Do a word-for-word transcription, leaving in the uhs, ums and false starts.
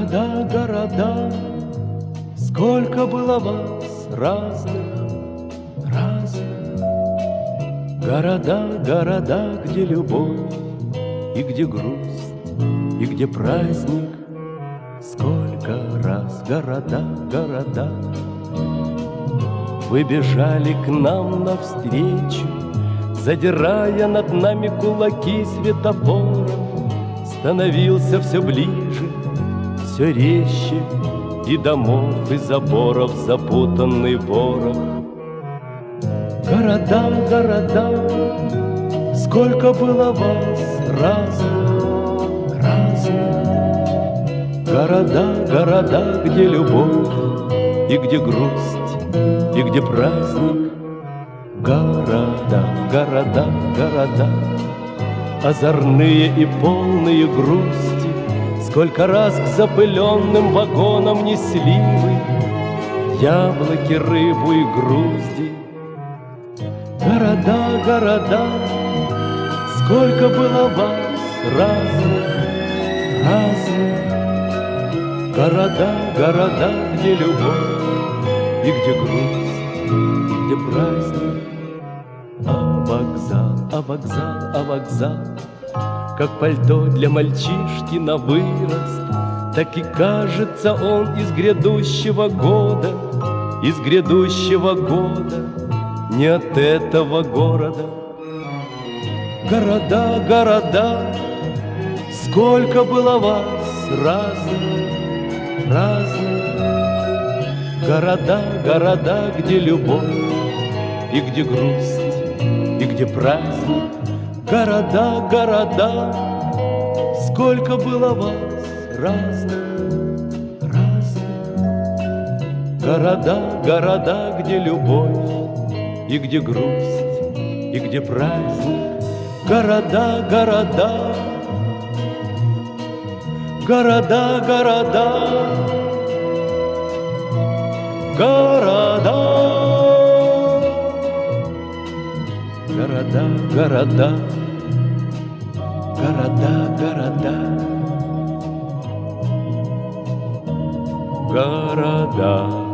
Города, города, сколько было вас разных, разных. Города, города, где любовь и где грусть, и где праздник. Сколько раз города, города, вы бежали к нам навстречу, задирая над нами кулаки светофоров. Становился все ближе, все резче, и домов, и заборов запутанный ворох. Города, города, сколько было вас разных, разных. Города, города, где любовь и где грусть, и где праздник. Города, города, города, озорные и полные грусти. Сколько раз к запыленным вагонам несли вы яблоки, рыбу и грузди. Города, города, сколько было вас разных, разных. Города, города, где любовь и где грусть, и где праздник. А вокзал, а вокзал, а вокзал, как пальто для мальчишки на вырост, так и кажется он из грядущего года, из грядущего года, не от этого города. Города, города, сколько было вас разных, разных. Города, города, где любовь и где грусть, и где праздник. Города, города, сколько было вас разных, разных. Города, города, где любовь и где грусть, и где праздник. Города, города, города, города, города, города, города, города, города, города.